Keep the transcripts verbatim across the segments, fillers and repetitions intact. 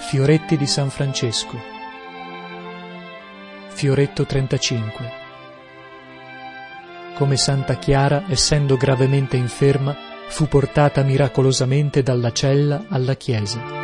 Fioretti di San Francesco. Fioretto trentacinque. Come Santa Chiara, essendo gravemente inferma, fu portata miracolosamente dalla cella alla chiesa.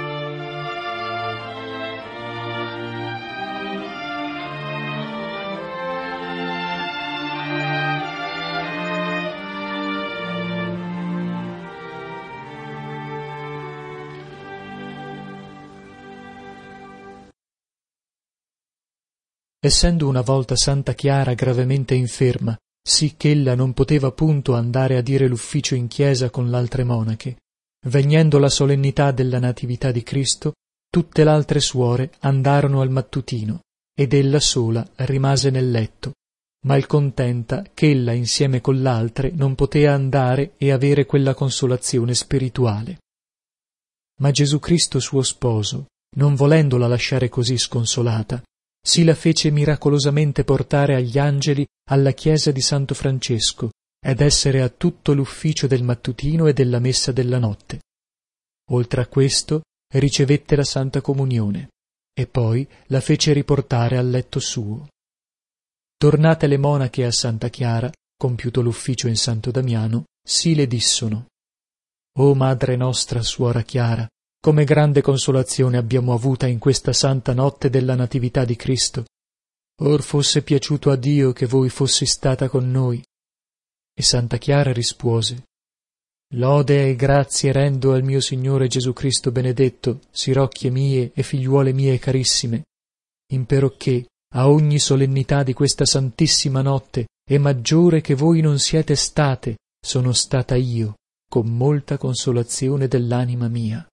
Essendo una volta Santa Chiara gravemente inferma, sì ch'ella non poteva punto andare a dire l'ufficio in chiesa con l'altre monache, vegnendo la solennità della Natività di Cristo, tutte l'altre suore andarono al mattutino, ed ella sola rimase nel letto, malcontenta ch'ella insieme con l'altre non potea andare e avere quella consolazione spirituale. Ma Gesù Cristo suo sposo, non volendola lasciare così sconsolata, si la fece miracolosamente portare agli angeli alla chiesa di Santo Francesco ed essere a tutto l'ufficio del mattutino e della messa della notte. Oltre a questo ricevette la Santa Comunione e poi la fece riportare al letto suo. Tornate le monache a Santa Chiara, compiuto l'ufficio in Santo Damiano, sì le dissono: «O Madre nostra, Suora Chiara, come grande consolazione abbiamo avuta in questa santa notte della Natività di Cristo. Or fosse piaciuto a Dio che voi fossi stata con noi». E Santa Chiara rispose: «Lode e grazie rendo al mio Signore Gesù Cristo benedetto, sirocchie mie e figliuole mie carissime, imperocché a ogni solennità di questa santissima notte, e maggiore che voi non siete state, sono stata io, con molta consolazione dell'anima mia».